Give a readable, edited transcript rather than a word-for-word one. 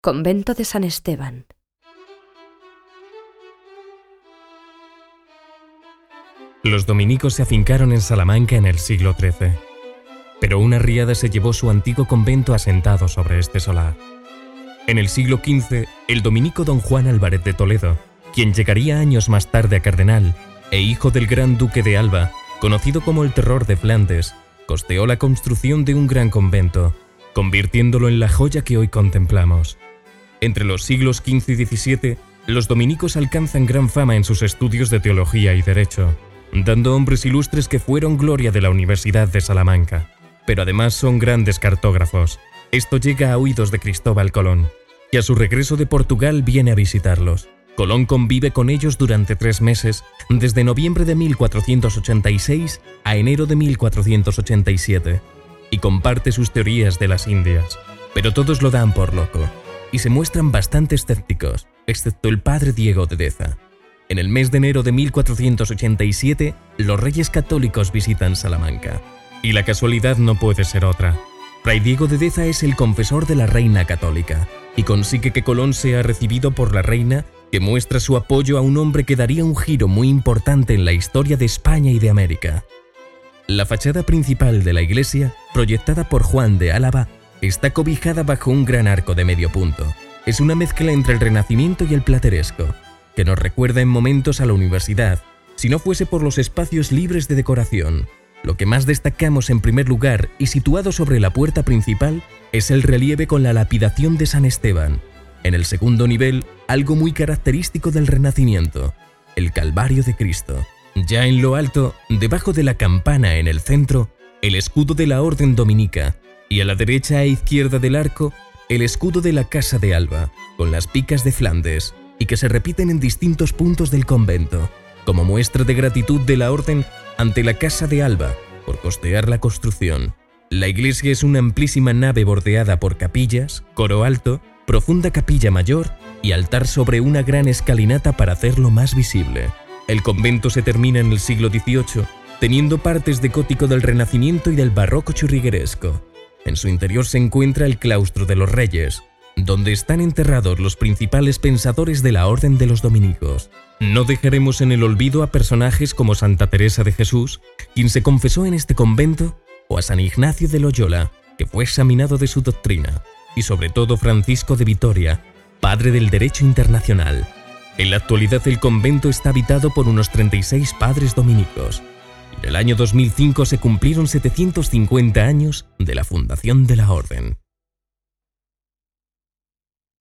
Convento de San Esteban. Los dominicos se afincaron en Salamanca en el siglo XIII, pero una riada se llevó su antiguo convento asentado sobre este solar. En el siglo XV, el dominico don Juan Álvarez de Toledo, quien llegaría años más tarde a cardenal e hijo del gran duque de Alba, conocido como el Terror de Flandes, costeó la construcción de un gran convento, convirtiéndolo en la joya que hoy contemplamos. Entre los siglos XV y XVII, los dominicos alcanzan gran fama en sus estudios de teología y derecho, dando hombres ilustres que fueron gloria de la Universidad de Salamanca. Pero además son grandes cartógrafos. Esto llega a oídos de Cristóbal Colón, que a su regreso de Portugal viene a visitarlos. Colón convive con ellos durante 3 meses, desde noviembre de 1486 a enero de 1487, y comparte sus teorías de las Indias. Pero todos lo dan por loco, y se muestran bastante escépticos, excepto el padre Diego de Deza. En el mes de enero de 1487, los reyes católicos visitan Salamanca. Y la casualidad no puede ser otra. Fray Diego de Deza es el confesor de la reina católica, y consigue que Colón sea recibido por la reina, que muestra su apoyo a un hombre que daría un giro muy importante en la historia de España y de América. La fachada principal de la iglesia, proyectada por Juan de Álava, está cobijada bajo un gran arco de medio punto. Es una mezcla entre el Renacimiento y el plateresco, que nos recuerda en momentos a la universidad, si no fuese por los espacios libres de decoración. Lo que más destacamos en primer lugar y situado sobre la puerta principal es el relieve con la lapidación de San Esteban. En el segundo nivel, algo muy característico del Renacimiento, el Calvario de Cristo. Ya en lo alto, debajo de la campana en el centro, el escudo de la Orden Dominica, y a la derecha e izquierda del arco, el escudo de la Casa de Alba, con las picas de Flandes, y que se repiten en distintos puntos del convento, como muestra de gratitud de la Orden ante la Casa de Alba por costear la construcción. La iglesia es una amplísima nave bordeada por capillas, coro alto, profunda capilla mayor y altar sobre una gran escalinata para hacerlo más visible. El convento se termina en el siglo XVIII, teniendo partes de gótico del Renacimiento y del barroco churrigueresco. En su interior se encuentra el claustro de los Reyes, donde están enterrados los principales pensadores de la Orden de los Dominicos. No dejaremos en el olvido a personajes como Santa Teresa de Jesús, quien se confesó en este convento, o a San Ignacio de Loyola, que fue examinado de su doctrina, y sobre todo Francisco de Vitoria, padre del derecho internacional. En la actualidad el convento está habitado por unos 36 padres dominicos. En el año 2005 se cumplieron 750 años de la fundación de la Orden.